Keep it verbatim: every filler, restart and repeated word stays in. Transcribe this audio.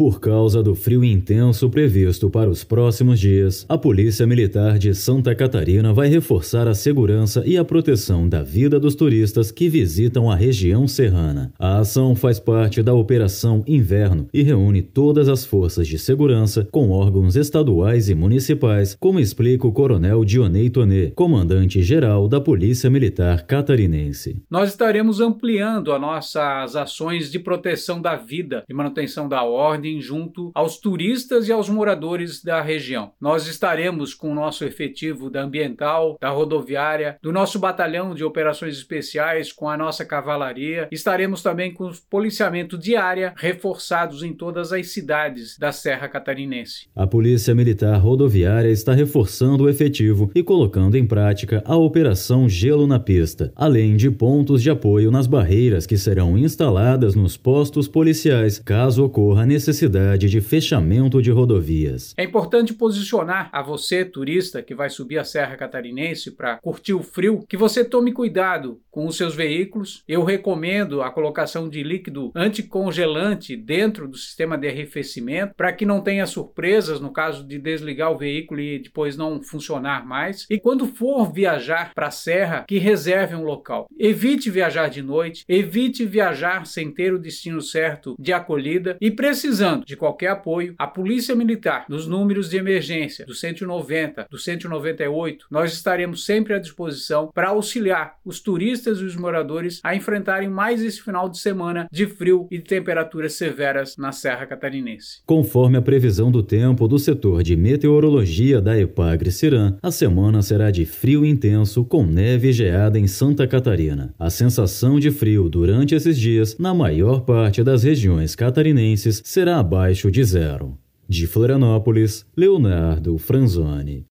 Por causa do frio intenso previsto para os próximos dias, a Polícia Militar de Santa Catarina vai reforçar a segurança e a proteção da vida dos turistas que visitam a região serrana. A ação faz parte da Operação Inverno e reúne todas as forças de segurança com órgãos estaduais e municipais, como explica o Coronel Dionei Tonê, comandante-geral da Polícia Militar Catarinense. Nós estaremos ampliando as nossas ações de proteção da vida e manutenção da ordem junto aos turistas e aos moradores da região. Nós estaremos com o nosso efetivo da ambiental, da rodoviária, do nosso batalhão de operações especiais, com a nossa cavalaria. Estaremos também com o policiamento de área reforçados em todas as cidades da Serra Catarinense. A Polícia Militar Rodoviária está reforçando o efetivo e colocando em prática a Operação Gelo na Pista, além de pontos de apoio nas barreiras que serão instaladas nos postos policiais, caso ocorra necessidade de fechamento de rodovias. É importante posicionar a você, turista, que vai subir a Serra Catarinense para curtir o frio, que você tome cuidado com os seus veículos. Eu recomendo a colocação de líquido anticongelante dentro do sistema de arrefecimento, para que não tenha surpresas no caso de desligar o veículo e depois não funcionar mais. E quando for viajar para a Serra, que reserve um local. Evite viajar de noite, evite viajar sem ter o destino certo de acolhida e precisando de qualquer apoio, a Polícia Militar, nos números de emergência do cento e noventa, do cento e noventa e oito, nós estaremos sempre à disposição para auxiliar os turistas e os moradores a enfrentarem mais esse final de semana de frio e de temperaturas severas na Serra Catarinense. Conforme a previsão do tempo do setor de meteorologia da Epagre-Ciran, a semana será de frio intenso com neve e geada em Santa Catarina. A sensação de frio durante esses dias, na maior parte das regiões catarinenses, será abaixo de zero. De Florianópolis, Leonardo Franzoni.